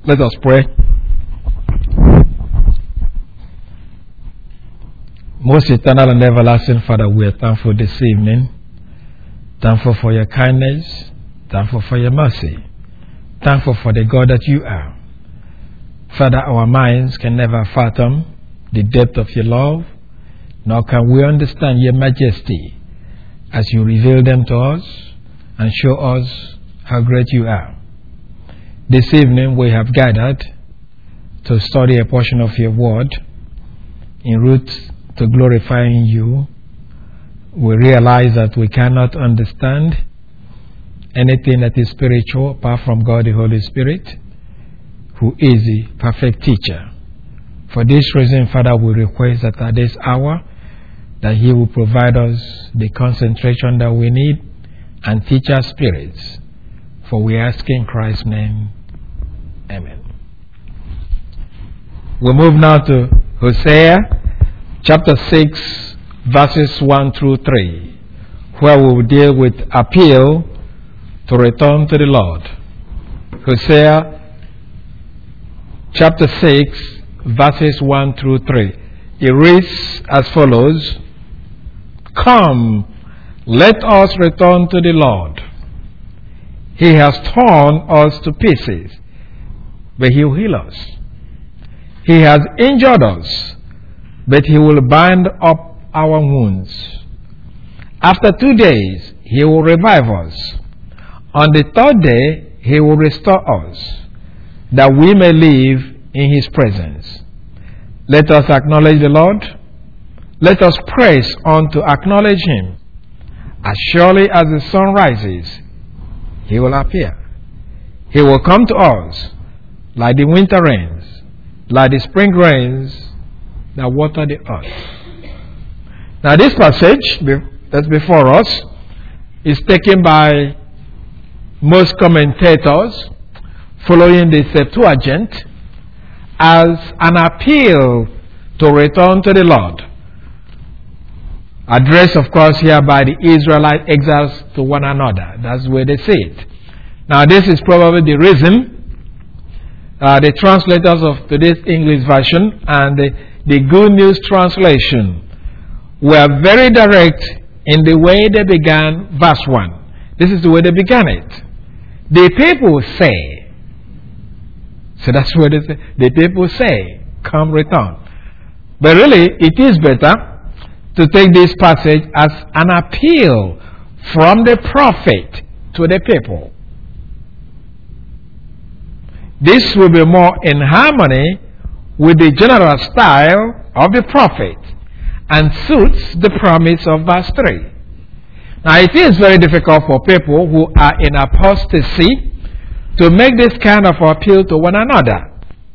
Let us pray. Most eternal and everlasting Father, we are thankful this evening. Thankful for your kindness. Thankful for your mercy. Thankful for the God that you are. Father, our minds can never fathom the depth of your love, nor can we understand your majesty as you reveal them to us and show us how great you are. This evening we have gathered to study a portion of your word en route to glorifying you. We realize that we cannot understand anything that is spiritual apart from God the Holy Spirit, who is the perfect teacher. For this reason, Father, we request that at this hour that He will provide us the concentration that we need and teach our spirits. For we ask in Christ's name. Amen. We move now to Hosea chapter 6 verses 1 through 3, where we will deal with appeal to return to the Lord. Hosea chapter 6 verses 1 through 3. It reads as follows: Come, let us return to the Lord. He has torn us to pieces, but He will heal us. He has injured us, but He will bind up our wounds. After 2 days, He will revive us. On the third day, He will restore us, that we may live in His presence. Let us acknowledge the Lord. Let us praise on to acknowledge Him. As surely as the sun rises, He will appear. He will come to us like the winter rains, like the spring rains that water the earth. Now this passage that's before us is taken by most commentators following the Septuagint as an appeal to return to the Lord. Addressed, of course, here by the Israelite exiles to one another. That's where they say it. Now, this is probably the reason the translators of today's English version and the Good News translation were very direct in the way they began verse 1. This is the way they began it. The people say. So that's what they say. The people say, come return. But really, it is better to take this passage as an appeal from the prophet to the people. This will be more in harmony with the general style of the prophet and suits the promise of verse 3. Now, it is very difficult for people who are in apostasy to make this kind of appeal to one another.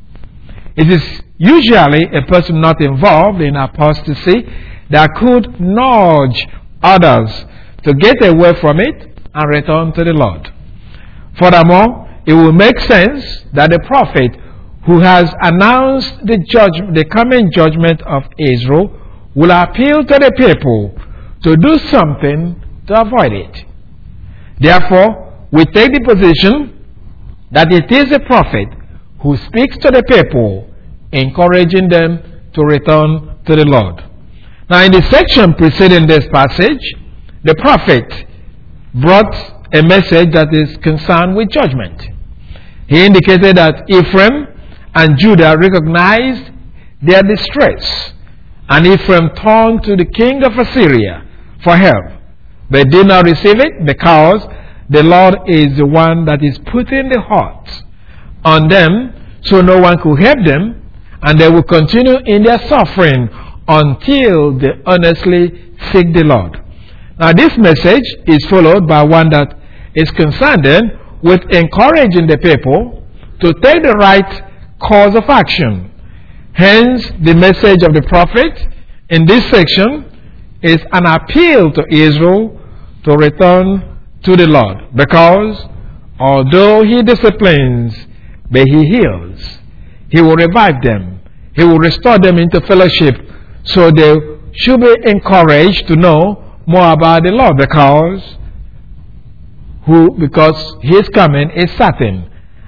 It is usually a person not involved in apostasy that could nudge others to get away from it and return to the Lord. Furthermore, it will make sense that the prophet who has announced the coming judgment of Israel will appeal to the people to do something to avoid it. Therefore, we take the position that it is the prophet who speaks to the people, encouraging them to return to the Lord. Now, in the section preceding this passage, the prophet brought a message that is concerned with judgment. He indicated that Ephraim and Judah recognized their distress, and Ephraim turned to the king of Assyria for help, but did not receive it because the Lord is the one that is putting the heart on them, so no one could help them, and they will continue in their suffering until they earnestly seek the Lord. Now, this message is followed by one that is concerned with encouraging the people to take the right course of action. Hence, the message of the prophet in this section is an appeal to Israel to return to the Lord, because although He disciplines, but He heals. He will revive them. He will restore them into fellowship, so they should be encouraged to know more about the Lord, because His coming is certain,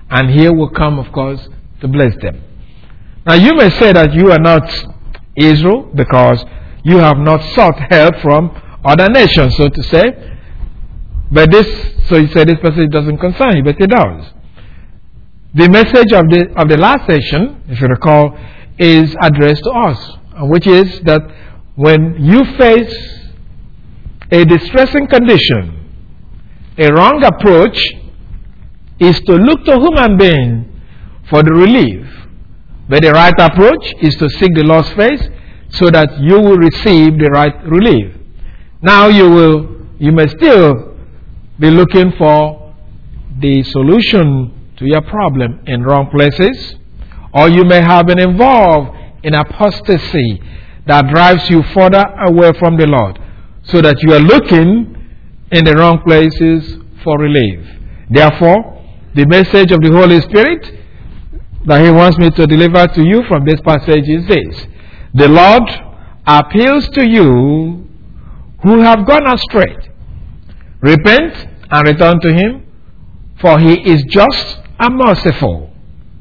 and He will come, of course, to bless them. Now you may say that you are not Israel because you have not sought help from other nations, so to say. But so you say this passage doesn't concern you, but it does. The message of the last session, if you recall, is addressed to us, which is that when you face a distressing condition, a wrong approach is to look to human being for the relief. But the right approach is to seek the Lord's face so that you will receive the right relief. Now you may still be looking for the solution to your problem in wrong places, or you may have been involved in apostasy that drives you further away from the Lord, so that you are looking in the wrong places for relief. Therefore, the message of the Holy Spirit that He wants me to deliver to you from this passage is this: the Lord appeals to you who have gone astray. Repent and return to Him, for He is just and merciful.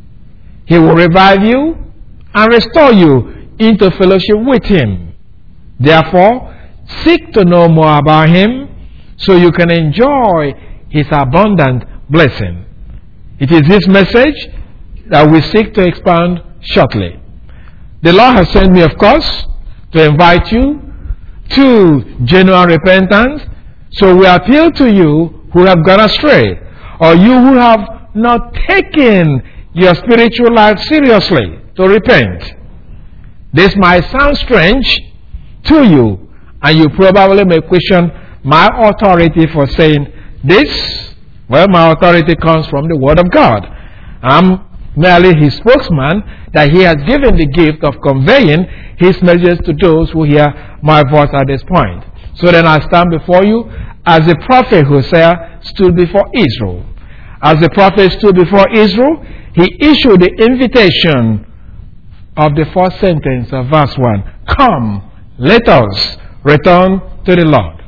He will revive you and restore you into fellowship with Him. Therefore, seek to know more about Him so you can enjoy His abundant blessing. It is this message that we seek to expound shortly. The Lord has sent me, of course, to invite you to genuine repentance. So we appeal to you who have gone astray, or you who have not taken your spiritual life seriously, to repent. This might sound strange to you, and you probably may question my authority for saying this. Well, my authority comes from the Word of God. I'm merely His spokesman, that He has given the gift of conveying His message to those who hear my voice at this point. So then I stand before you as the prophet Hosea stood before Israel. As the prophet stood before Israel, he issued the invitation of the first sentence of verse 1. Come, let us return to the Lord.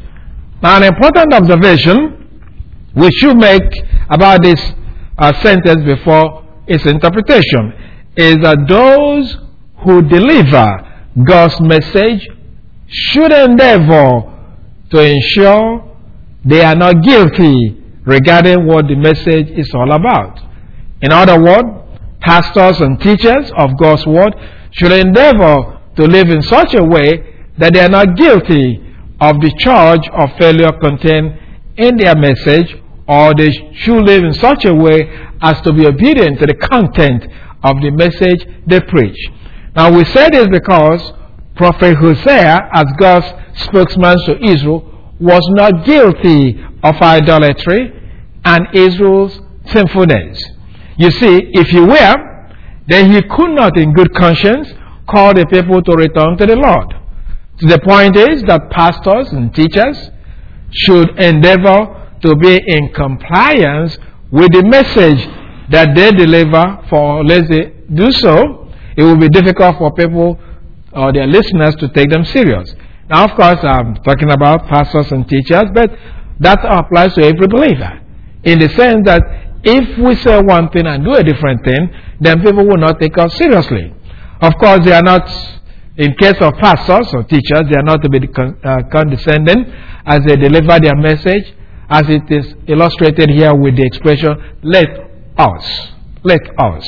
Now, an important observation we should make about this sentence before its interpretation is that those who deliver God's message should endeavor to ensure they are not guilty regarding what the message is all about. In other words, pastors and teachers of God's word should endeavor to live in such a way that they are not guilty of the charge of failure contained in their message, or they should live in such a way as to be obedient to the content of the message they preach. Now, we say this because Prophet Hosea, as God's spokesman to Israel, was not guilty of idolatry and Israel's sinfulness. You see, if he were, then he could not in good conscience call the people to return to the Lord. The point is that pastors and teachers should endeavor to be in compliance with the message that they deliver, for unless they do so, it will be difficult for people or their listeners to take them serious. Now, of course, I'm talking about pastors and teachers, but that applies to every believer, in the sense that if we say one thing and do a different thing, then people will not take us seriously. Of course, they are not, in case of pastors or teachers, they are not to be condescending as they deliver their message, as it is illustrated here with the expression, let us. Let us.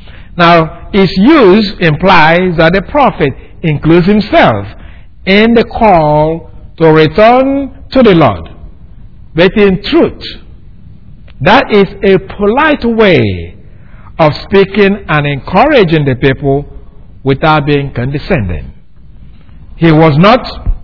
Now, its use implies that the prophet includes himself in the call to return to the Lord. But in truth, that is a polite way of speaking and encouraging the people without being condescending. He was not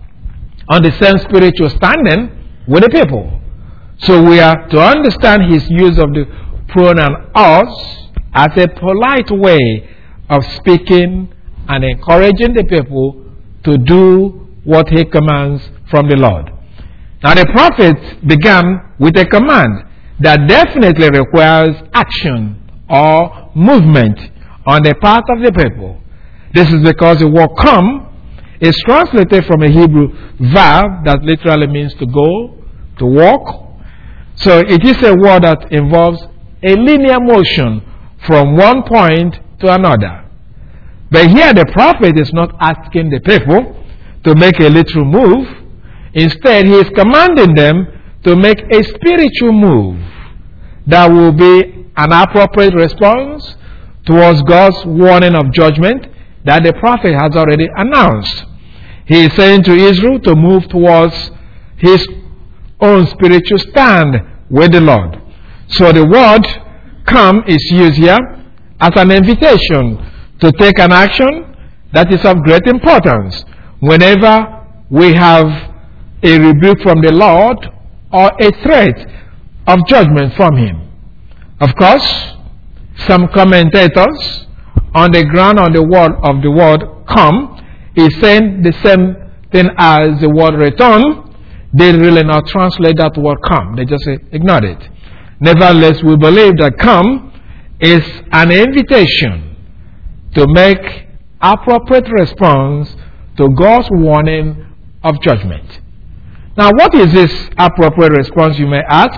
on the same spiritual standing with the people. So we are to understand his use of the pronoun us as a polite way of speaking and encouraging the people to do what he commands from the Lord. Now, the prophet began with a command that definitely requires action or movement on the part of the people. This is because the word come is translated from a Hebrew verb that literally means to go, to walk. So it is a word that involves a linear motion from one point to another. But here the prophet is not asking the people to make a literal move. Instead, he is commanding them to make a spiritual move that will be an appropriate response towards God's warning of judgment that the prophet has already announced. He is saying to Israel to move towards his own spiritual stand with the Lord. So the word come is used here as an invitation to take an action that is of great importance whenever we have a rebuke from the Lord or a threat of judgment from him. Of course, some commentators on the ground on the word of the word come is saying the same thing as the word return. They really not translate that word come. They just say ignore it. Nevertheless, we believe that come is an invitation to make appropriate response to God's warning of judgment. Now, what is this appropriate response, you may ask?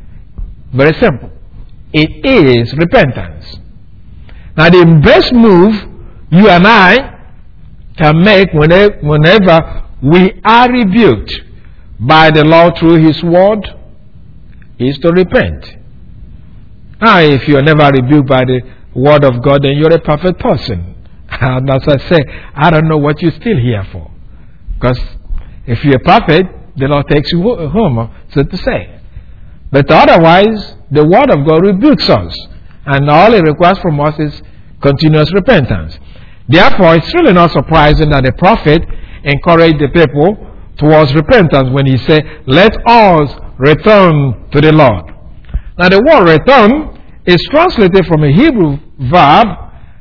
Very simple. It is repentance. Now, the best move you and I can make whenever we are rebuked by the Lord through his word is to repent. Now, if you are never rebuked by the word of God, then you're a perfect person. And as I say, I don't know what you're still here for. Because if you're perfect, the Lord takes you home, so to say. But otherwise, the word of God rebukes us. And all it requires from us is continuous repentance. Therefore, it's really not surprising that the prophet encouraged the people towards repentance when he said, let us return to the Lord. Now, the word return is translated from a Hebrew verb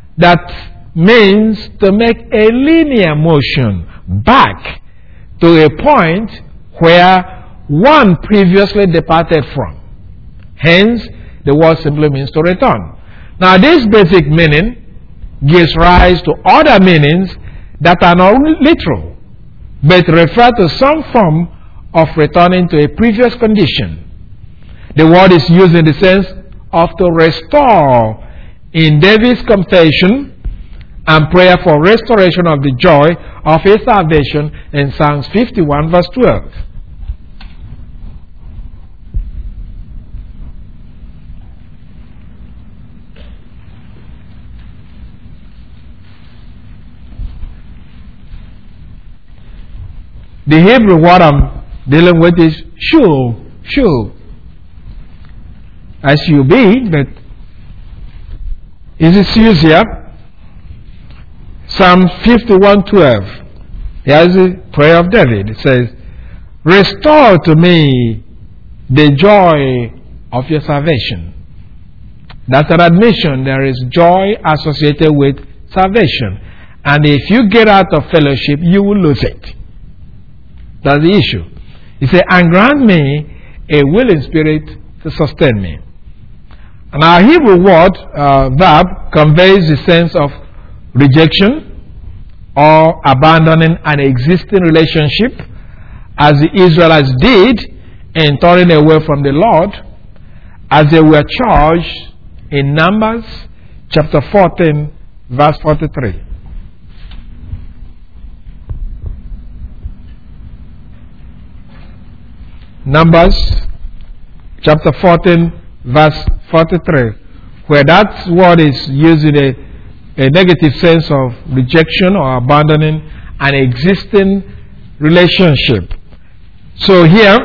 that means to make a linear motion back to a point where one previously departed from. Hence, the word simply means to return. Now, this basic meaning gives rise to other meanings that are not literal, but refer to some form of returning to a previous condition. The word is used in the sense of to restore in David's confession and prayer for restoration of the joy of his salvation in Psalms 51 verse 12. The Hebrew word I'm dealing with is shul. S-U-B, but is it used here? Psalm 51:12. Here's the prayer of David. It says, restore to me the joy of your salvation. That's an admission. There is joy associated with salvation. And if you get out of fellowship, you will lose it. That's the issue. He said, and grant me a willing spirit to sustain me. And our Hebrew word, verb, conveys the sense of rejection or abandoning an existing relationship, as the Israelites did in turning away from the Lord, as they were charged in Numbers chapter 14, verse 43. Numbers chapter 14 verse 43, where that word is used in a negative sense of rejection or abandoning an existing relationship. So here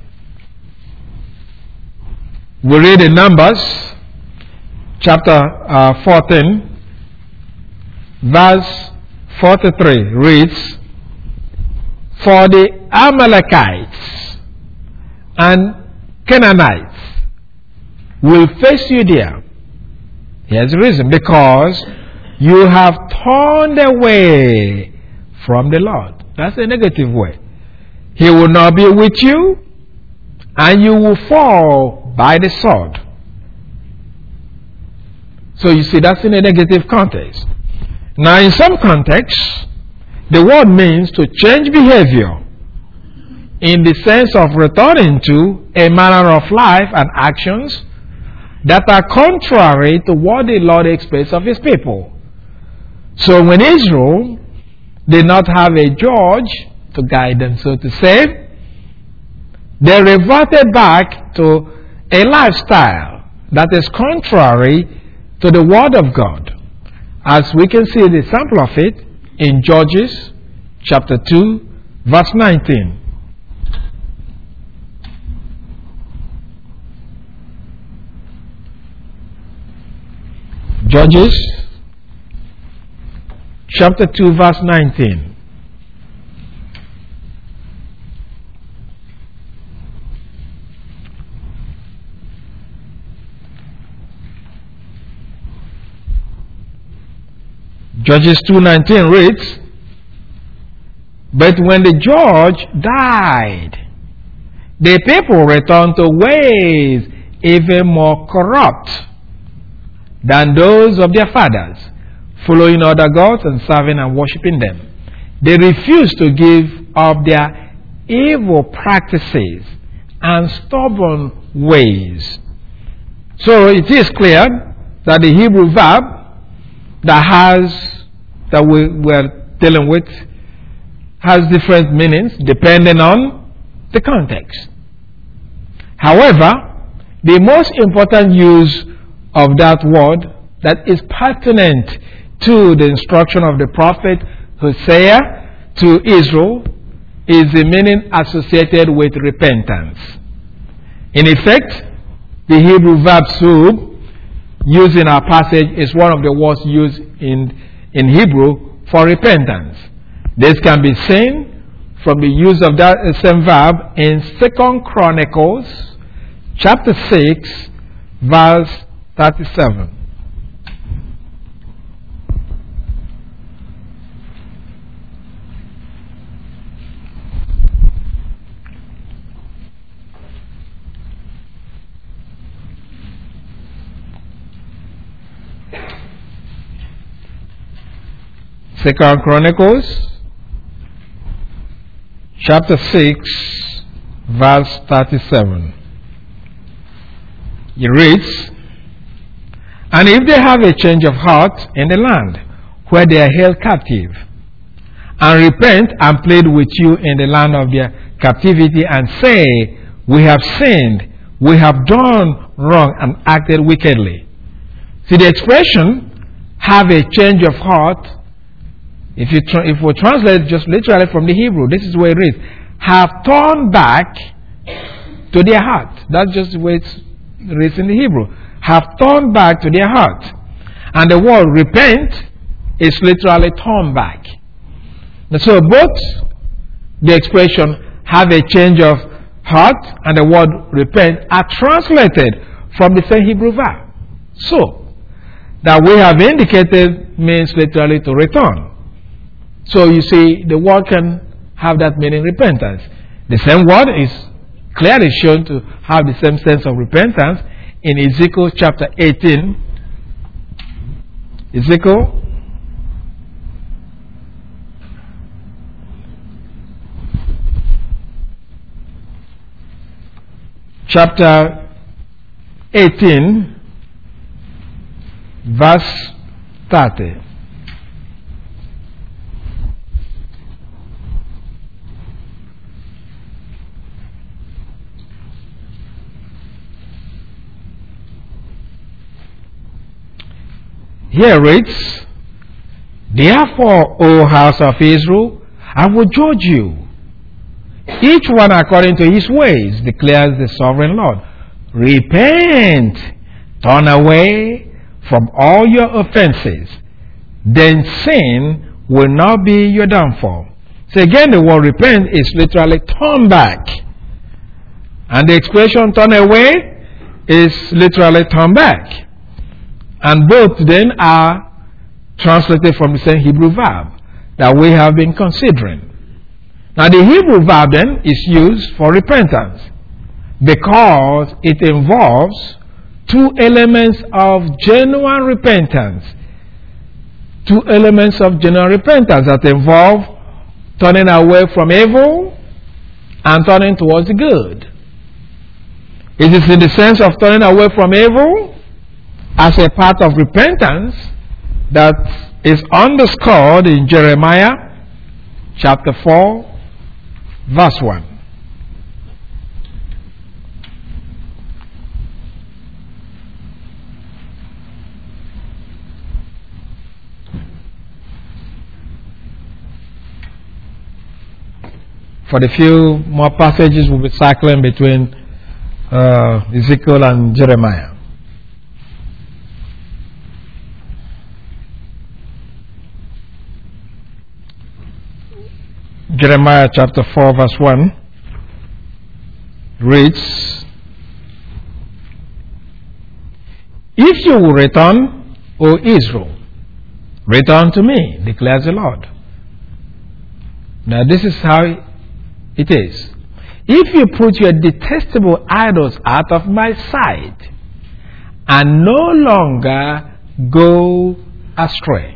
we read in Numbers chapter 14 verse 43 reads, for the Amalekites and Canaanites will face you there. Here's the reason. Because you have turned away from the Lord. That's a negative way. He will not be with you, and you will fall by the sword. So you see, that's in a negative context. Now, in some contexts, the word means to change behavior in the sense of returning to a manner of life and actions that are contrary to what the Lord expects of his people. So when Israel did not have a judge to guide them, so to say, they reverted back to a lifestyle that is contrary to the Word of God, as we can see the example of it in Judges chapter 2, verse 19. Judges chapter 2, verse 19. Judges 2:19 reads, "But when the judge died, the people returned to ways even more corrupt than those of their fathers, following other gods and serving and worshipping them. They refused to give up their evil practices and stubborn ways." So it is clear that the Hebrew verb that we're dealing with has different meanings depending on the context. However, the most important use of that word that is pertinent to the instruction of the prophet Hosea to Israel is the meaning associated with repentance. In effect, the Hebrew verb sub used in our passage is one of the words used in Hebrew for repentance. This can be seen from the use of that same verb in 2 Chronicles chapter 6 verse 37. Second Chronicles chapter 6 verse 37. It reads, "And if they have a change of heart in the land where they are held captive, and repent and plead with you in the land of their captivity, and say, we have sinned, we have done wrong and acted wickedly." See, the expression, have a change of heart, if we translate just literally from the Hebrew, this is where it reads, have turned back to their heart. That's just the way it reads in the Hebrew. Have turned back to their heart. And the word repent is literally turn back. And so both the expression have a change of heart and the word repent are translated from the same Hebrew verb. So, that we have indicated means literally to return. So you see, the word can have that meaning, repentance. The same word is clearly shown to have the same sense of repentance in Ezekiel chapter 18. Ezekiel chapter 18 verse 30. Here reads, "Therefore, O house of Israel, I will judge you, each one according to his ways, declares the sovereign Lord. Repent, turn away from all your offenses, then sin will not be your downfall." So again, the word repent is literally turn back. And the expression turn away is literally turn back. And both then are translated from the same Hebrew verb that we have been considering. Now the Hebrew verb then is used for repentance because it involves two elements of genuine repentance. Two elements of genuine repentance that involve turning away from evil and turning towards the good. It is in the sense of turning away from evil as a part of repentance that is underscored in Jeremiah chapter 4, verse 1. For the few more passages, we'll be cycling between Ezekiel and Jeremiah. Jeremiah chapter 4 verse 1 reads, "If you will return, O Israel, return to me, declares the Lord." Now this is how it is. If you put your detestable idols out of my sight and no longer go astray.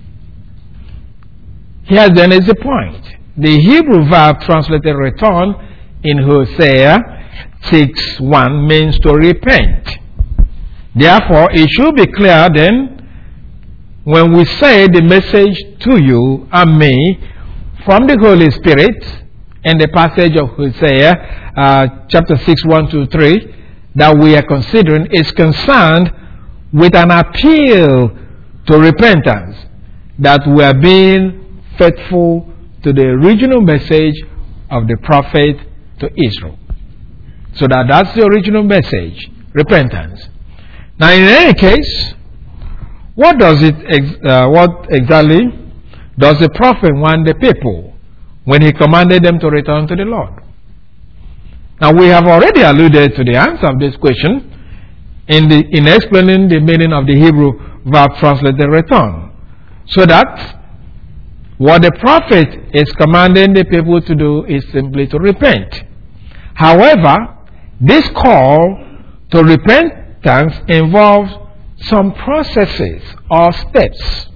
Here then is the point. The Hebrew verb translated return in Hosea 6:1 means to repent. Therefore, it should be clear then when we say the message to you and me from the Holy Spirit in the passage of Hosea chapter 6:1-3 that we are considering is concerned with an appeal to repentance, that we are being faithful to the original message of the prophet to Israel. So that's the original message, repentance. Now in any case, what exactly does the prophet want the people when he commanded them to return to the Lord? Now we have already alluded to the answer of this question in explaining the meaning of the Hebrew verb translated return. So that what the prophet is commanding the people to do is simply to repent. However, this call to repentance involves some processes or steps.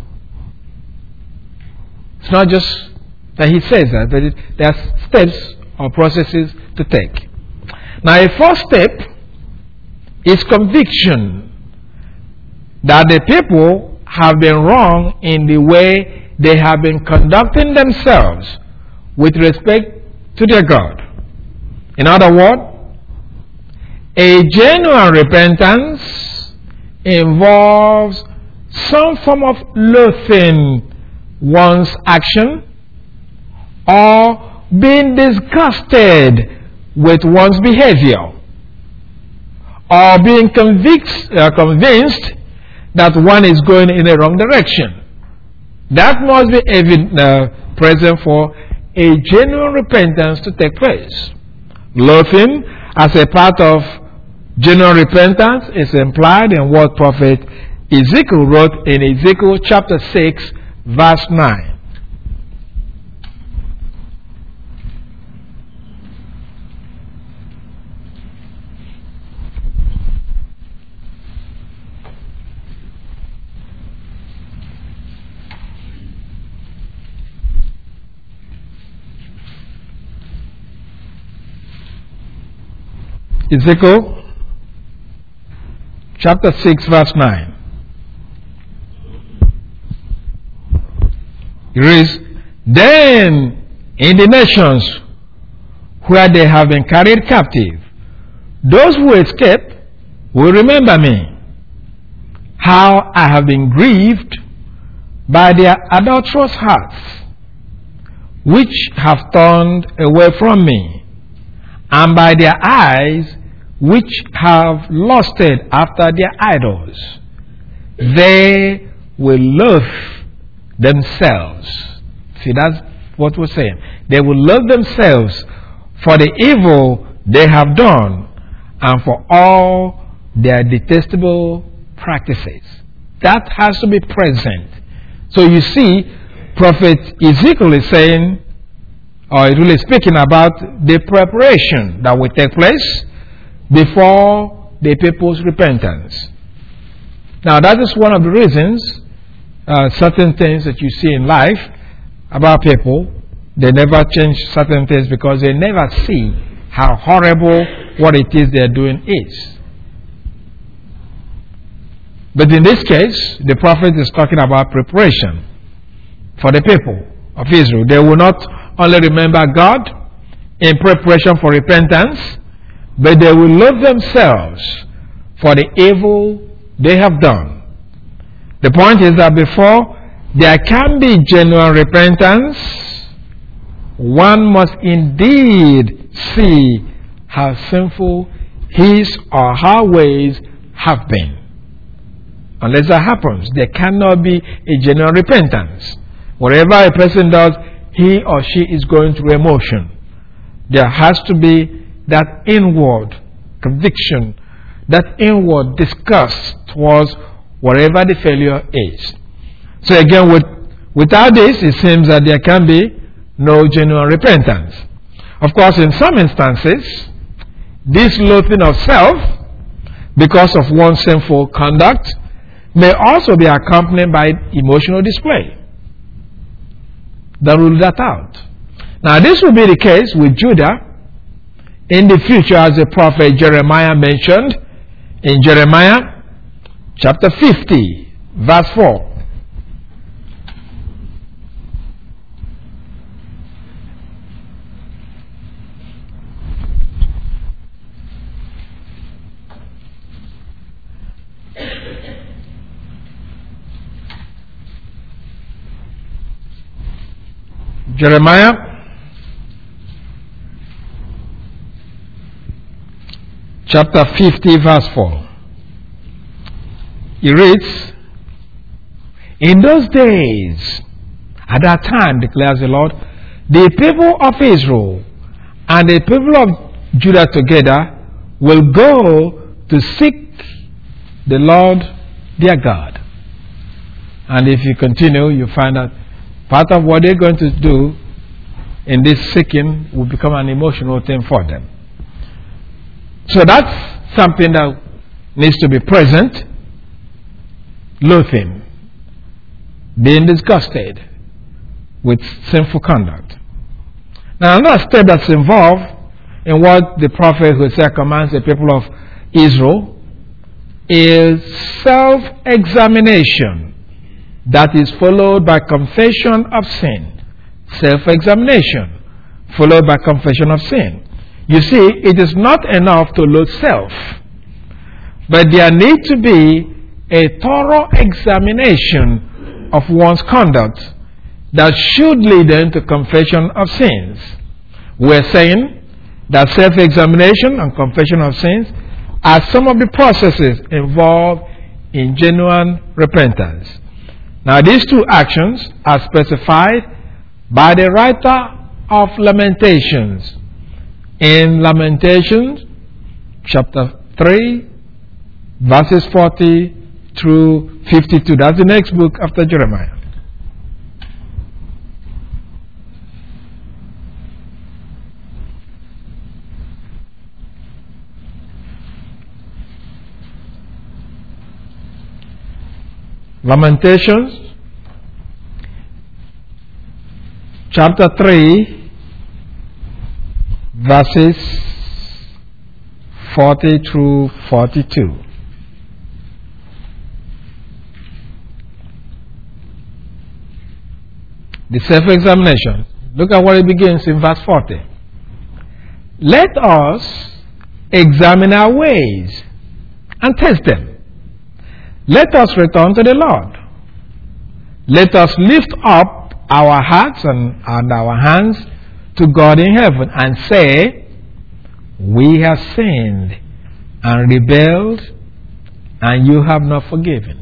It's not just that he says that, but there are steps or processes to take. Now, a first step is conviction that the people have been wrong in the way they have been conducting themselves with respect to their God. In other words, a genuine repentance involves some form of loathing one's action or being disgusted with one's behavior or being convinced that one is going in the wrong direction. That must be present for a genuine repentance to take place. Loathing as a part of genuine repentance is implied in what prophet Ezekiel wrote in Ezekiel chapter 6 verse 9. Ezekiel chapter 6 verse 9. It reads, "Then in the nations where they have been carried captive, those who escape will remember me, how I have been grieved by their adulterous hearts, which have turned away from me, and by their eyes which have lusted after their idols. They will loathe themselves." See, that's what we're saying. They will loathe themselves for the evil they have done and for all their detestable practices. That has to be present. So you see, Prophet Ezekiel is saying, or really speaking about the preparation that will take place before the people's repentance. Now that is one of the reasons certain things that you see in life about people, they never change certain things because they never see how horrible what it is they are doing is. But in this case, the prophet is talking about preparation for the people of Israel. They will not only remember God in preparation for repentance, but they will love themselves for the evil they have done. The point is that before there can be genuine repentance, one must indeed see how sinful his or her ways have been. Unless that happens, there cannot be a genuine repentance. Whatever a person does, he or she is going through emotion. There has to be that inward conviction, that inward disgust towards whatever the failure is. So again, without this, it seems that there can be no genuine repentance. Of course, in some instances, this loathing of self, because of one's sinful conduct, may also be accompanied by emotional display. Don't rule that out. Now, this will be the case with Judah in the future, as the prophet Jeremiah mentioned in Jeremiah chapter 50, verse 4. Jeremiah chapter 50, verse 4. He reads, "In those days, at that time, declares the Lord, the people of Israel and the people of Judah together will go to seek the Lord their God." And if you continue, you find that part of what they're going to do in this seeking will become an emotional thing for them. So that's something that needs to be present. Loathing, being disgusted with sinful conduct. Now, another step that's involved in what the prophet Hosea commands the people of Israel is self-examination that is followed by confession of sin. Self-examination followed by confession of sin. You see, it is not enough to loathe self, but there needs to be a thorough examination of one's conduct that should lead into confession of sins. We're saying that self-examination and confession of sins are some of the processes involved in genuine repentance. Now, these two actions are specified by the writer of Lamentations in Lamentations chapter 3, verses 40 through 52. That's the next book after Jeremiah. Lamentations chapter 3, verses 40 through 42. The self-examination. Look at what it begins in verse 40. "Let us examine our ways and test them. Let us return to the Lord. Let us lift up our hearts and our hands to God in heaven and say, we have sinned and rebelled, and you have not forgiven."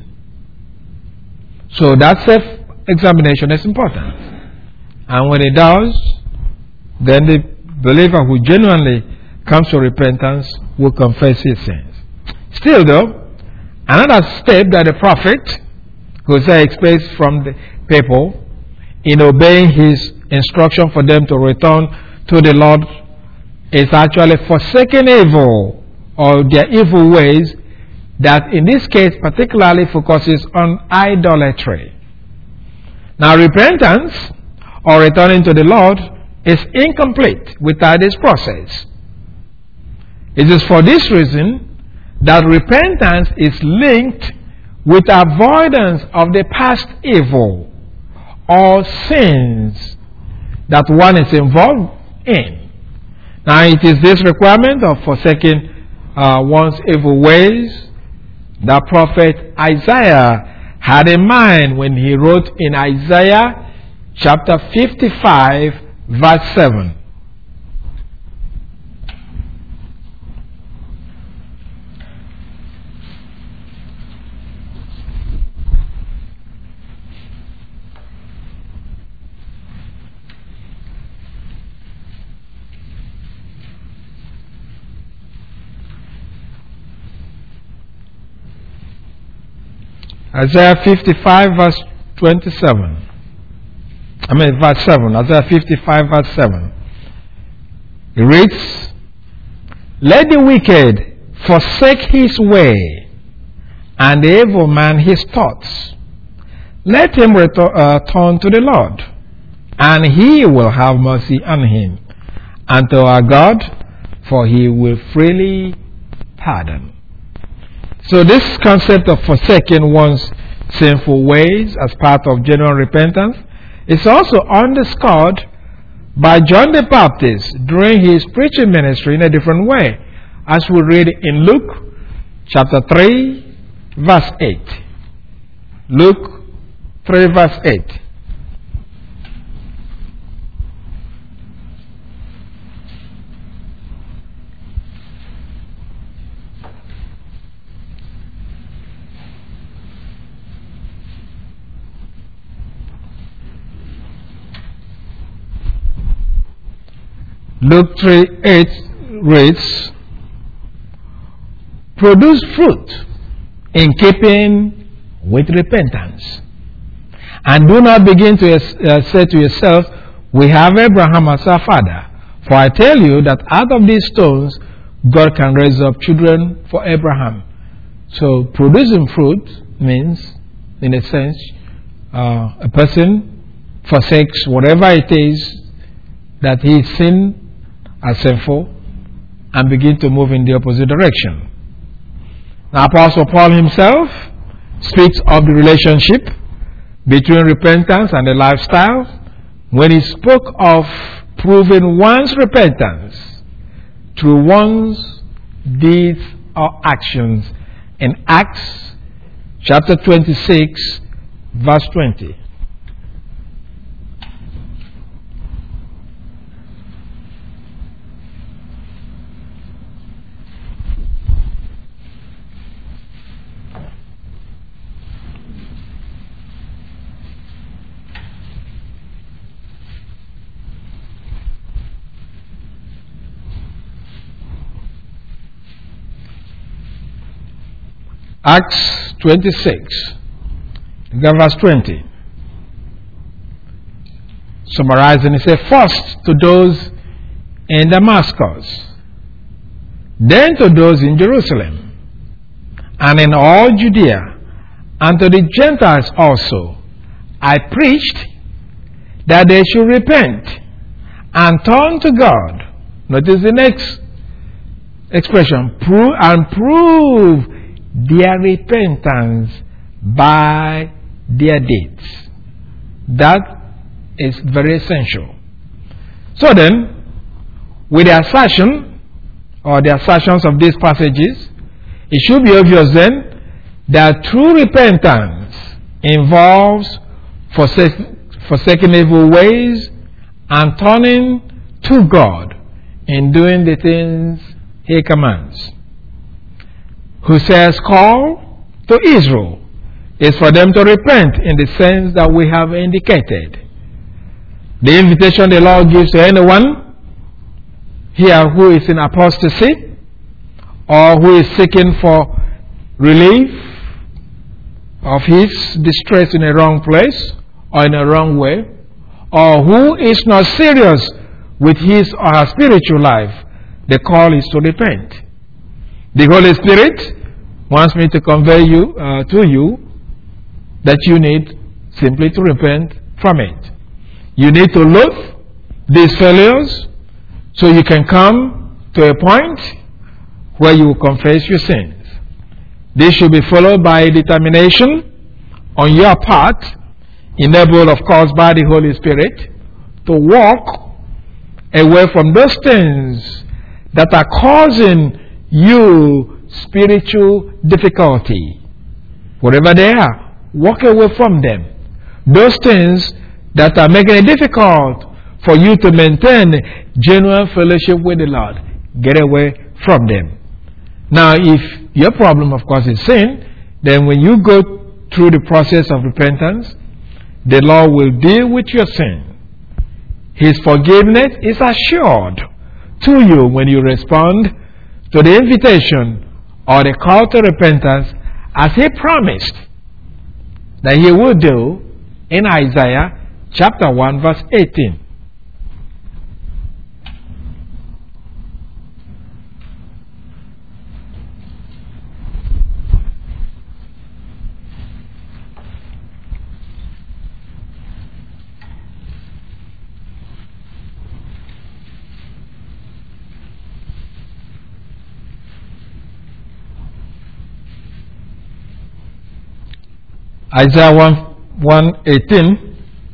So that self-examination is important. And when it does, then the believer who genuinely comes to repentance will confess his sins. Still though, another step that the prophet Hosea expects from the people in obeying his instruction for them to return to the Lord is actually forsaking evil or their evil ways, that in this case particularly focuses on idolatry. Now, repentance or returning to the Lord is incomplete without this process. It is for this reason that repentance is linked with avoidance of the past evil or sins that one is involved in. Now, it is this requirement of forsaking one's evil ways that prophet Isaiah had in mind when he wrote in Isaiah chapter 55, verse 7. Isaiah 55 verse 27. Verse 7. Isaiah 55 verse 7. It reads, "Let the wicked forsake his way, and the evil man his thoughts. Let him return to the Lord, and he will have mercy on him, and to our God, for he will freely pardon." So this concept of forsaking one's sinful ways as part of genuine repentance is also underscored by John the Baptist during his preaching ministry in a different way, as we read in Luke chapter 3 verse 8. Luke 3 verse 8. Luke 3:8 reads, "Produce fruit in keeping with repentance. And do not begin to say to yourself, 'We have Abraham as our father.' For I tell you that out of these stones, God can raise up children for Abraham." So producing fruit means, in a sense, a person forsakes whatever it is that he sinned as sinful and begin to move in the opposite direction. Now, Apostle Paul himself speaks of the relationship between repentance and the lifestyle when he spoke of proving one's repentance through one's deeds or actions in Acts chapter 26 verse 20. Acts 26, verse 20. Summarizing, it says, "First to those in Damascus, then to those in Jerusalem, and in all Judea, and to the Gentiles also, I preached that they should repent and turn to God." Notice the next expression, prove their repentance by their deeds. That is very essential. So then, with the assertion or the assertions of these passages, it should be obvious then that true repentance involves forsaking evil ways and turning to God in doing the things He commands. Hosea's call to Israel is for them to repent in the sense that we have indicated. The invitation the Lord gives to anyone here who is in apostasy or who is seeking for relief of his distress in a wrong place or in a wrong way, or who is not serious with his or her spiritual life, the call is to repent. The Holy Spirit wants me to convey to you that you need simply to repent from it. You need to look these failures so you can come to a point where you will confess your sins. This should be followed by a determination on your part, enabled of course by the Holy Spirit, to walk away from those things that are causing you spiritual difficulty. Wherever they are, walk away from them. Those things that are making it difficult for you to maintain genuine fellowship with the Lord, get away from them. Now, if your problem, of course, is sin, then when you go through the process of repentance, the Lord will deal with your sin. His forgiveness is assured to you when you respond to the invitation or the call to repentance, as He promised that He will do in Isaiah chapter 1 verse 18. Isaiah 1:18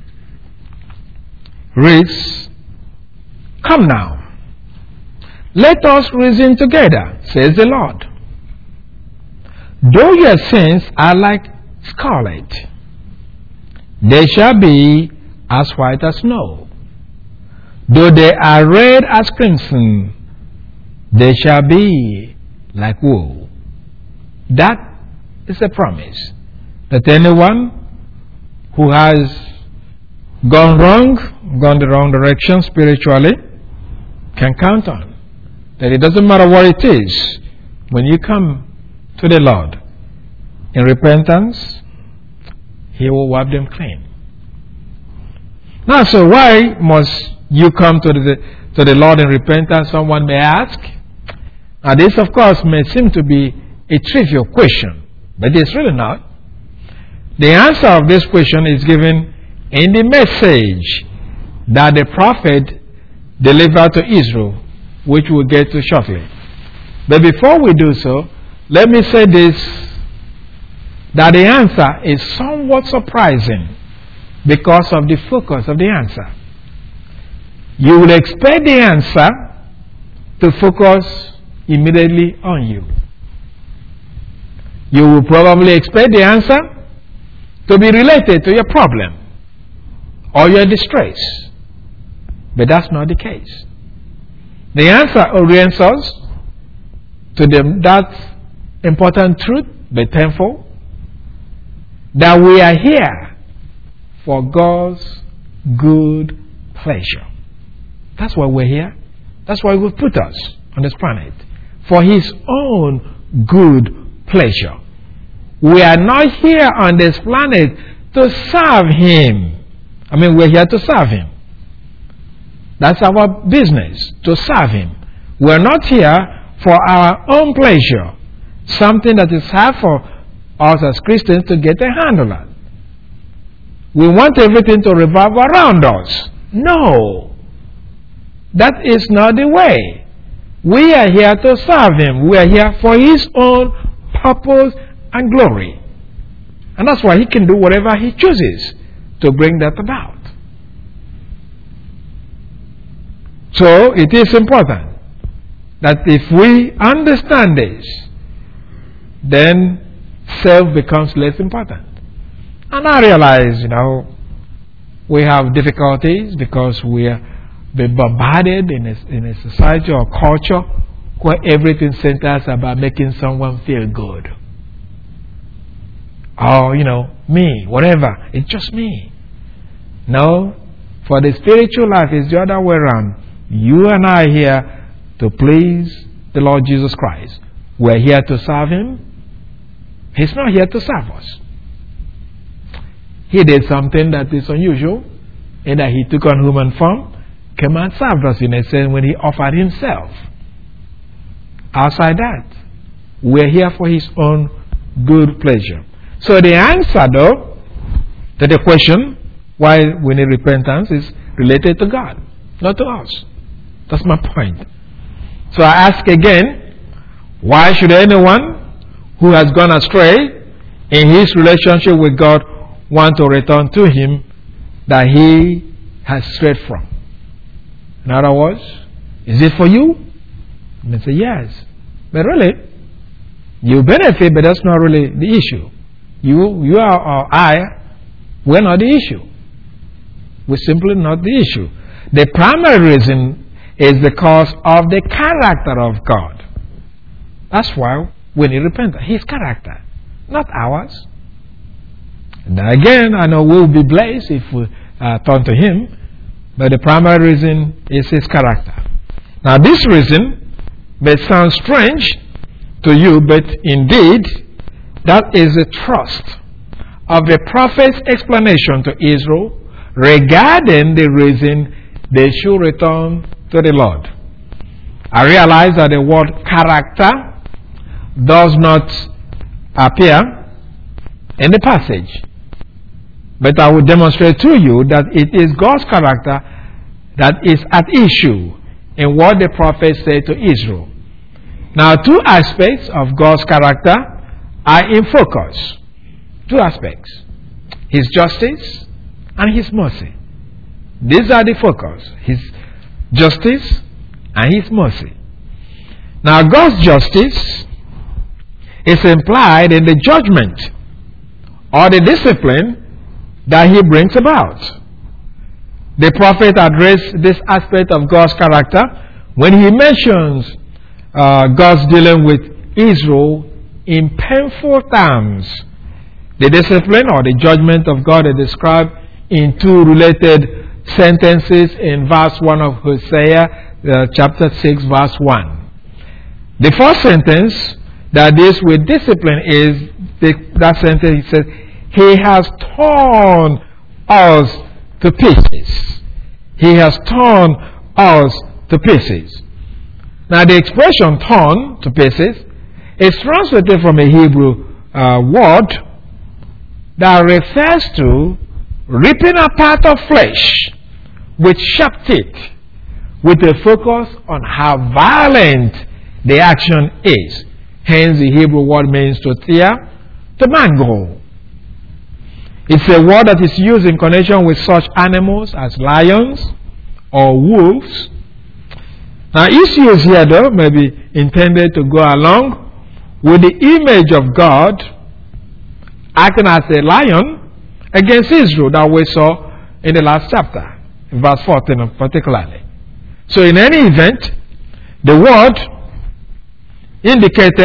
reads, "Come now, let us reason together, says the Lord. Though your sins are like scarlet, they shall be as white as snow. Though they are red as crimson, they shall be like wool." That is a promise that anyone who has gone the wrong direction spiritually, can count on. That it doesn't matter what it is, when you come to the Lord in repentance, He will wipe them clean. Now, so why must you come to the Lord in repentance, someone may ask? Now, this, of course, may seem to be a trivial question, but it's really not. The answer of this question is given in the message that the prophet delivered to Israel, which we'll get to shortly. But before we do so, let me say this, that the answer is somewhat surprising because of the focus of the answer. You would expect the answer to focus immediately on you. You will probably expect the answer to be related to your problem or your distress. But that's not the case. The answer orients us to that important truth, but thankful, that we are here for God's good pleasure. That's why we're here. That's why He put us on this planet. For His own good pleasure. We are not here on this planet to serve Him. I mean, we're here to serve Him. That's our business, to serve Him. We're not here for our own pleasure, something that is hard for us as Christians to get a handle on. We want everything to revolve around us. No, that is not the way. We are here to serve Him. We are here for His own purpose and glory. And that's why He can do whatever He chooses to bring that about. So it is important that if we understand this, then self becomes less important. And I realize, we have difficulties because we are being bombarded in a society or culture where everything centers about making someone feel good. Or, me, whatever. It's just me. No, for the spiritual life, it's the other way around. You and I are here to please the Lord Jesus Christ. We're here to serve Him. He's not here to serve us. He did something that is unusual, in that He took on human form, came and served us in a sense when He offered Himself. Outside that, we're here for His own good pleasure. So the answer, though, to the question, why we need repentance, is related to God, not to us. That's my point. So I ask again, Why should anyone who has gone astray in his relationship with God want to return to him that he has strayed from? In other words, is it for you? You may say yes. But really, you benefit, but that's not really the issue. You are or I, we're not the issue. We're simply not the issue. The primary reason is because of the character of God. That's why we need repentance. His character, not ours. And again, I know we'll be blessed if we turn to Him, but the primary reason is His character. Now, this reason may sound strange to you, but indeed, that is the thrust of the prophet's explanation to Israel regarding the reason they should return to the Lord. I realize that the word character does not appear in the passage, but I will demonstrate to you that it is God's character that is at issue in what the prophet said to Israel. Now, two aspects of God's character are in focus. Two aspects: His justice and His mercy. These are the focus: His justice and His mercy. Now, God's justice is implied in the judgment or the discipline that He brings about. The prophet addressed this aspect of God's character when he mentions God's dealing with Israel in painful terms. The discipline or the judgment of God is described in two related sentences in verse 1 of Hosea chapter 6 verse 1. The first sentence that deals with discipline is that sentence. He says, He has torn us to pieces. He has torn us to pieces. Now, the expression torn to pieces is translated from a Hebrew word that refers to ripping apart of flesh with sharp teeth, with a focus on how violent the action is. Hence, the Hebrew word means to tear, to mangle. It's a word that is used in connection with such animals as lions or wolves. Now, its use here, though, may be intended to go along with the image of God acting as a lion against Israel that we saw in the last chapter, in verse 14 particularly. So, in any event, the word indicates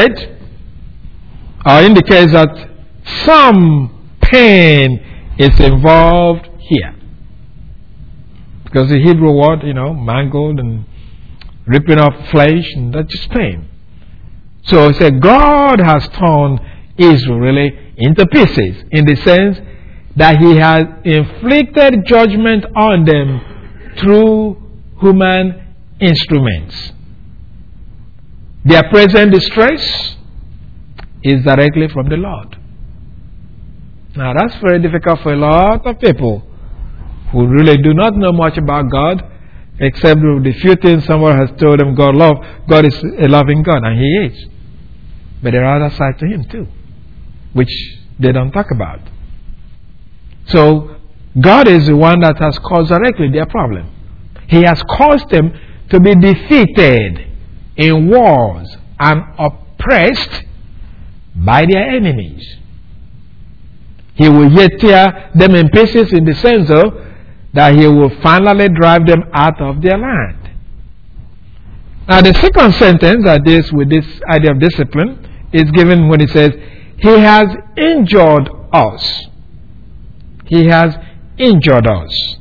that some pain is involved here. Because the Hebrew word, mangled and ripping off flesh, and that's just pain. So it said God has torn Israel really into pieces in the sense that He has inflicted judgment on them through human instruments. Their present distress is directly from the Lord. Now, that's very difficult for a lot of people who really do not know much about God, except the few things someone has told them God love. God is a loving God, and He is. But there are other sides to Him too, which they don't talk about. So, God is the one that has caused directly their problem. He has caused them to be defeated in wars and oppressed by their enemies. He will yet tear them in pieces in the sense of that He will finally drive them out of their land. Now, the second sentence that deals with this idea of discipline is given when it says, He has injured us. He has injured us.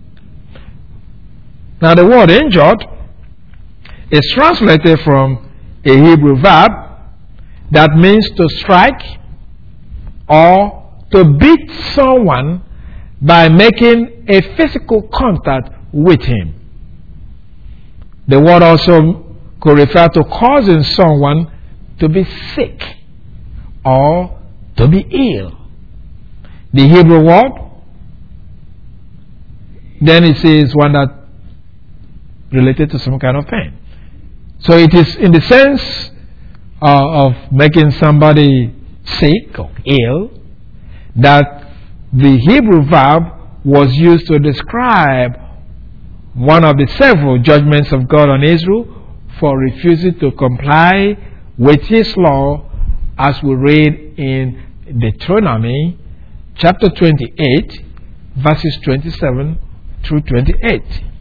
Now, the word injured is translated from a Hebrew verb that means to strike or to beat someone by making a physical contact with him. The word also could refer to causing someone to be sick or to be ill. The Hebrew word, then it says one that related to some kind of pain. So it is in the sense of making somebody sick or ill, that the Hebrew verb was used to describe one of the several judgments of God on Israel for refusing to comply with His law, as we read in Deuteronomy chapter 28, verses 27 through 28.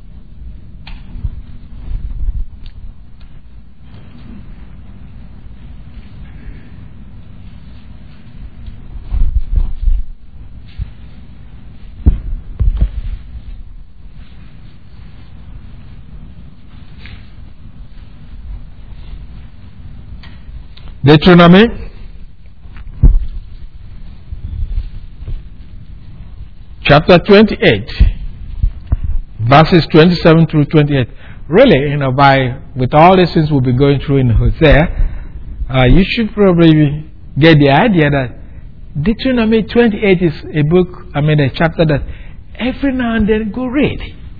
Deuteronomy chapter 28, verses 27 through 28. Really, with all the things we'll be going through in Hosea, you should probably get the idea that Deuteronomy 28 is a chapter that every now and then go read.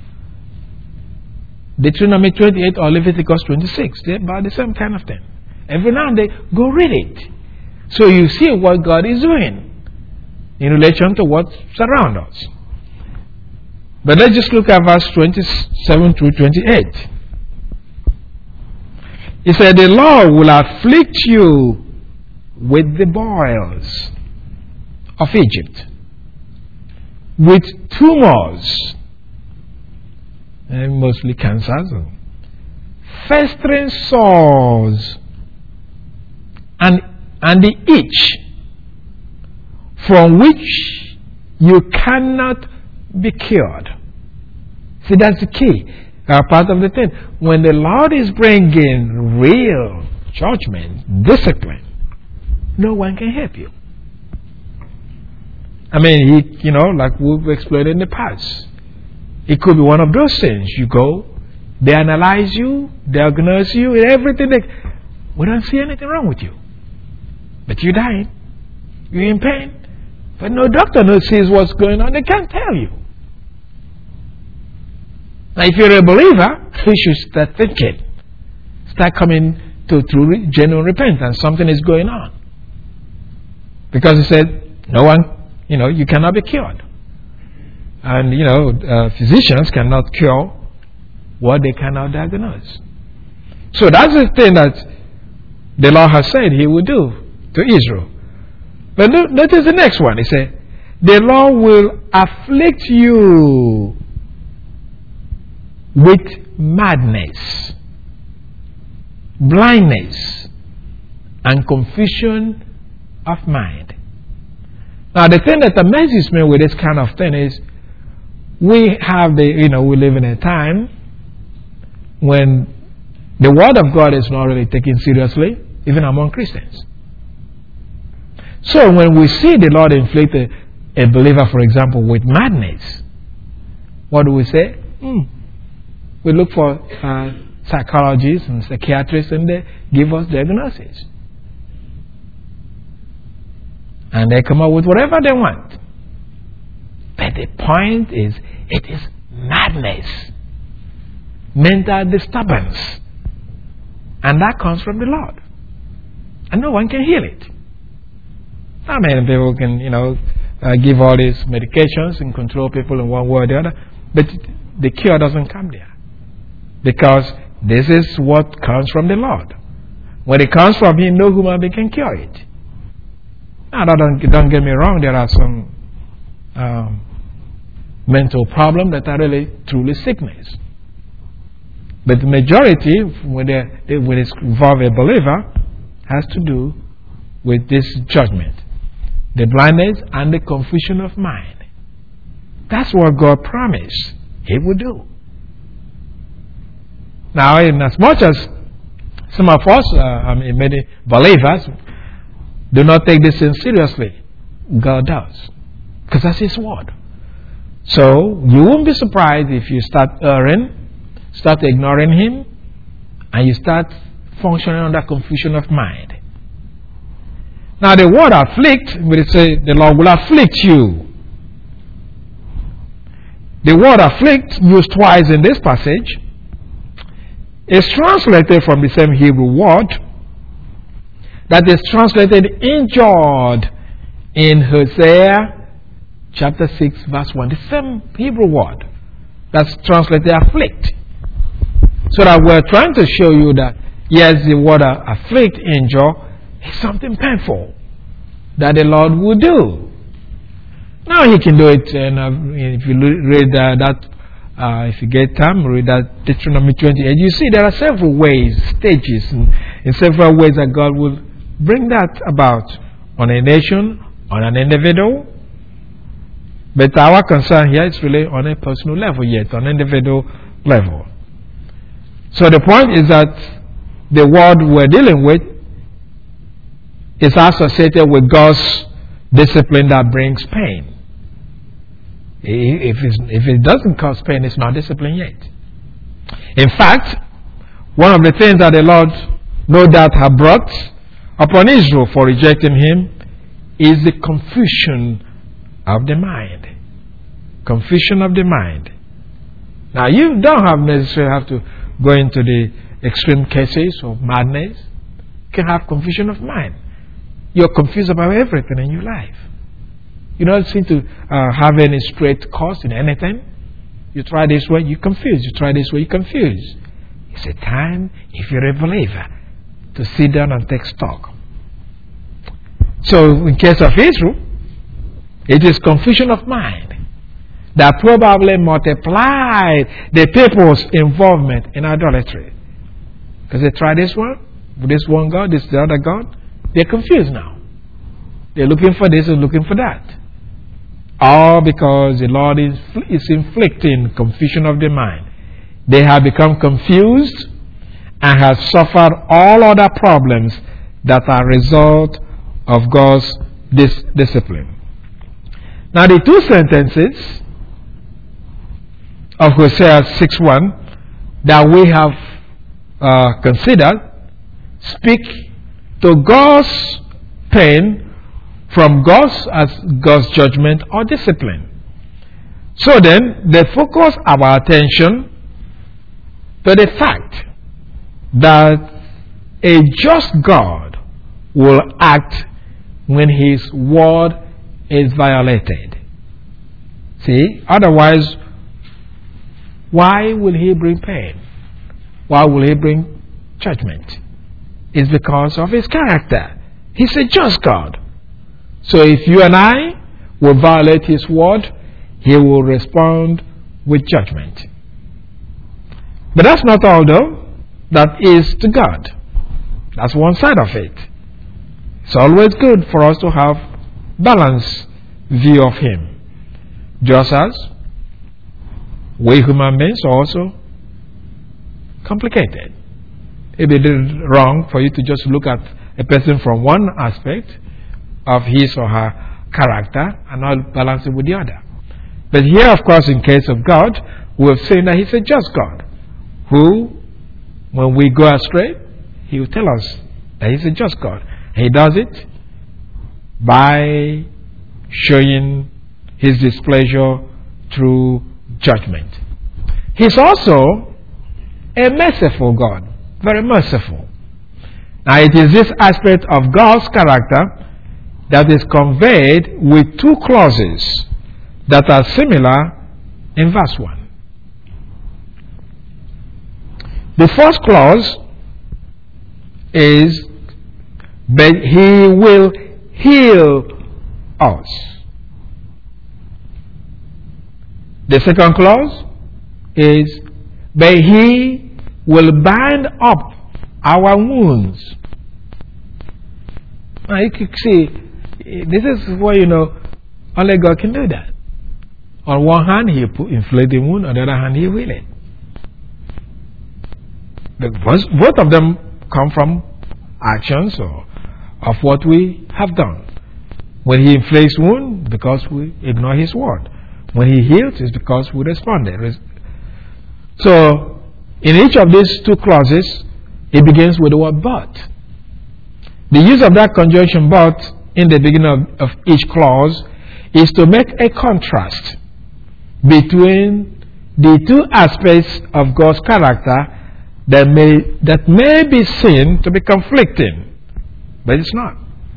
Deuteronomy 28 or Leviticus 26, they're about the same kind of thing. Every now and then, go read it. So you see what God is doing in relation to what's around us. But let's just look at verse 27 through 28. He said, the Lord will afflict you with the boils of Egypt, with tumors, and mostly cancers, festering sores, and the itch from which you cannot be cured. See, that's the key. Part of the thing. When the Lord is bringing real judgment, discipline, no one can help you. Like we've explained in the past, it could be one of those things. You go, they analyze you, diagnose you, and everything. We don't see anything wrong with you. But you're dying. You're in pain. But no doctor sees what's going on. They can't tell you. Now, if you're a believer, you should start thinking. Start coming to true, genuine repentance. Something is going on. Because He said, no one, you cannot be cured. And, physicians cannot cure what they cannot diagnose. So that's the thing that the Lord has said He will do to Israel. But notice the next one. He said, the Lord will afflict you with madness, blindness, and confusion of mind. Now, the thing that amazes me with this kind of thing is we live in a time when the Word of God is not really taken seriously, even among Christians. So when we see the Lord inflict a believer, for example, with madness, what do we say? We look for psychologists and psychiatrists, and they give us diagnoses. And they come up with whatever they want. But the point is, it is madness, mental disturbance. And that comes from the Lord. And no one can heal it. Not many people can, give all these medications and control people in one way or the other. But the cure doesn't come there. Because this is what comes from the Lord. When it comes from Him, no human being can cure it. Now, don't get me wrong, there are some mental problems that are really truly sickness. But the majority, when it involves a believer, has to do with this judgment. The blindness and the confusion of mind. That's what God promised He would do. Now, in as much as some of us, many believers, do not take this thing seriously, God does. Because that's His word. So, you won't be surprised if you start erring, start ignoring Him, and you start functioning under confusion of mind. Now, the word afflict, we say the Lord will afflict you. The word afflict, used twice in this passage, is translated from the same Hebrew word that is translated injured in Hosea chapter 6 verse 1. The same Hebrew word that's translated afflict. So that we're trying to show you that yes, the word afflict, injure, is something painful that the Lord will do. Now He can do it, and if you read if you get time, read that Deuteronomy 28. You see there are several ways, stages, in several ways that God will bring that about on a nation, on an individual. But our concern here is really on a personal level yet, on an individual level. So the point is that the word we're dealing with is associated with God's discipline that brings pain. If it doesn't cause pain, it's not discipline yet. In fact, one of the things that the Lord no doubt had brought upon Israel for rejecting Him is the confusion of the mind. Confusion of the mind. Now, you don't necessarily have to go into the extreme cases of madness. You can have confusion of mind. You're confused about everything in your life. You don't seem to have any straight course in anything. You try this way, you're confused. You try this way, you're confused. It's a time, if you're a believer, to sit down and take stock. So, in case of Israel, it is confusion of mind that probably multiplied the people's involvement in idolatry. Because they try this one, this one God, this the other God. They're confused now. They're looking for this and looking for that. All because the Lord is inflicting confusion of the mind. They have become confused and have suffered all other problems that are a result of God's discipline. Now the two sentences of Hosea 6:1 that we have considered speak to God's pain from God's judgment or discipline. So then, they focus our attention to the fact that a just God will act when His word is violated. See, otherwise, why will He bring pain? Why will He bring judgment? It's because of His character. He's a just God. So if you and I will violate His word, He will respond with judgment. But that's not all though. That is to God. That's one side of it. It's always good for us to have balanced view of Him. Just as we human beings are also complicated. It would be wrong for you to just look at a person from one aspect of his or her character and not balance it with the other. But here, of course, in case of God, we have seen that He's a just God who, when we go astray, He will tell us that He's a just God. And He does it by showing His displeasure through judgment. He's also a merciful God, very merciful. Now, it is this aspect of God's character that is conveyed with two clauses that are similar in verse 1. The first clause is, but He will heal us. The second clause is, but He will bind up our wounds. Now you can see, this is where only God can do that. On one hand, He inflict the wound, on the other hand, He will it. Both of them come from actions or of what we have done. When He inflicts wound, because we ignore His word. When He heals, it's because we responded. So, in each of these two clauses, it begins with the word but. The use of that conjunction but in the beginning of each clause is to make a contrast between the two aspects of God's character that may be seen to be conflicting. but it's not.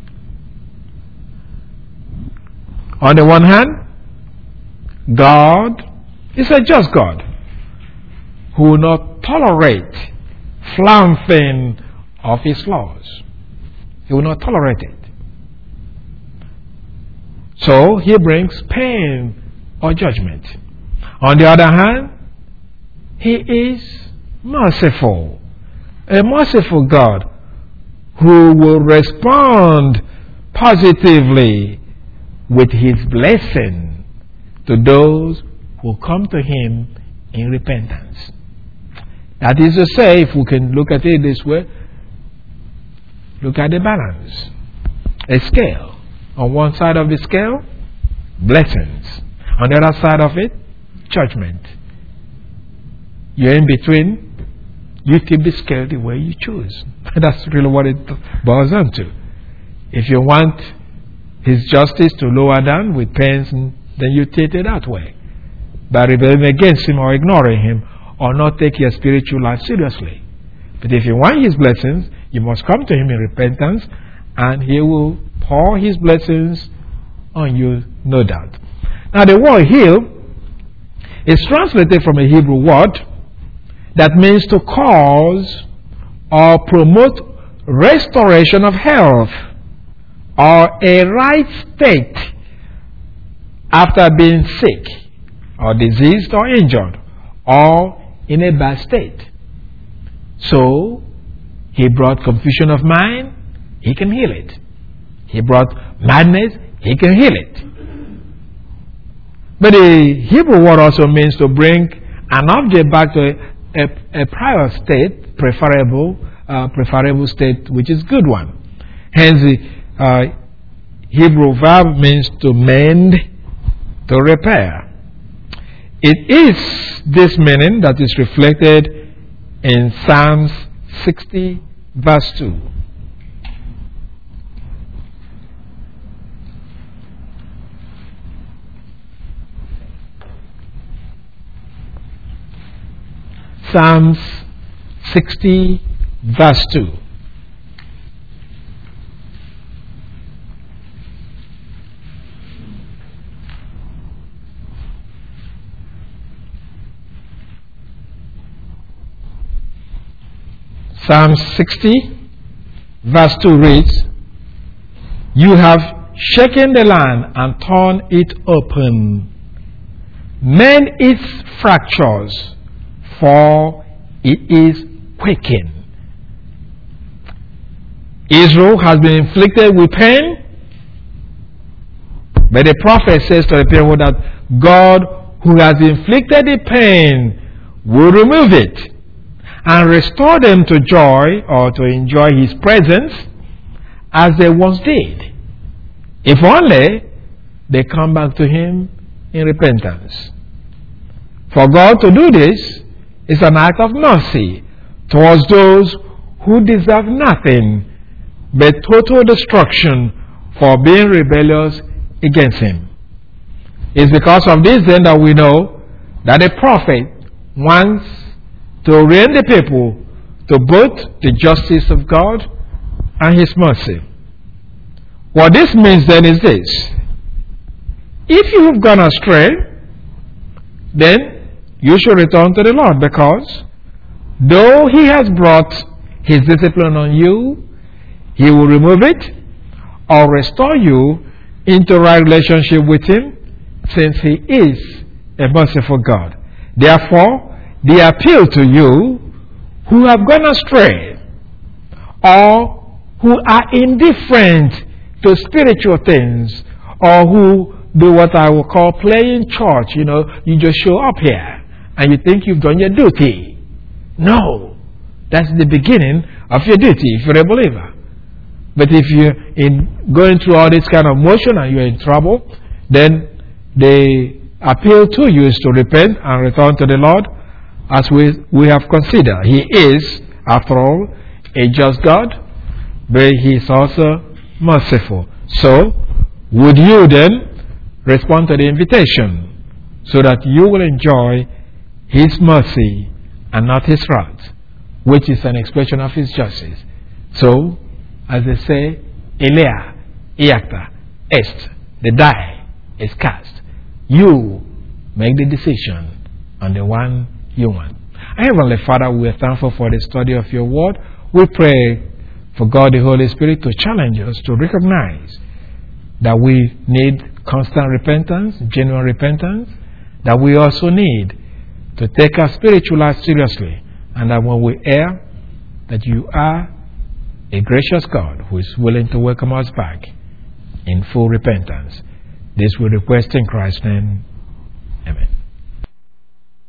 On the one hand, God is a just God who will not tolerate flouting of his laws. He will not tolerate it. So he brings pain or judgment. On the other hand, he is merciful. A merciful God who will respond positively with his blessing to those who come to him in repentance. That is to say, if we can look at it this way, look at the balance. A scale. On one side of the scale, blessings. On the other side of it, judgment. You're in between. You tip the scale the way you choose. That's really what it boils down to. If you want his justice to lower down with pains, then you take it that way. By rebelling against him or ignoring him or not take your spiritual life seriously. But if you want his blessings, you must come to him in repentance and he will pour his blessings on you, no doubt. Now the word heal is translated from a Hebrew word that means to cause or promote restoration of health or a right state after being sick or diseased or injured or in a bad state. So he brought confusion of mind, he can heal it. He brought madness, he can heal it. But the Hebrew word also means to bring an object back to a prior state, preferable state, which is good one. Hence, the Hebrew verb means to mend, to repair. It is this meaning that is reflected in Psalms 60, verse 2. Psalms 60, verse 2. Psalm 60, verse 2 reads, "You have shaken the land and torn it open. Mend its fractures, for it is quaking." Israel has been inflicted with pain, but the prophet says to the people that God, who has inflicted the pain, will remove it and restore them to joy or to enjoy his presence as they once did, if only they come back to him in repentance. For God to do this is an act of mercy towards those who deserve nothing but total destruction for being rebellious against him. It's because of this then that we know that a prophet wants to orient the people to both the justice of God and his mercy. What this means then is this: if you have gone astray, then you should return to the Lord, because though he has brought his discipline on you, he will remove it or restore you into right relationship with him, since he is a merciful God. Therefore, the appeal to you who have gone astray or who are indifferent to spiritual things, or who do what I will call playing church. You just show up here and you think you've done your duty. No, that's the beginning of your duty if you're a believer. But if you're going through all this kind of motion and you're in trouble, then the appeal to you is to repent and return to the Lord, as we have considered. He is, after all, a just God, but he is also merciful. So, would you then respond to the invitation so that you will enjoy his mercy and not his wrath, which is an expression of his justice? So, as they say, Elia, Iacta, Est, the die is cast. You make the decision on the one you want. Heavenly Father, we are thankful for the study of your word. We pray for God the Holy Spirit to challenge us to recognize that we need constant repentance, genuine repentance, that we also need to take our spiritual life seriously, and that when we err, that you are a gracious God who is willing to welcome us back in full repentance. This we request in Christ's name. Amen.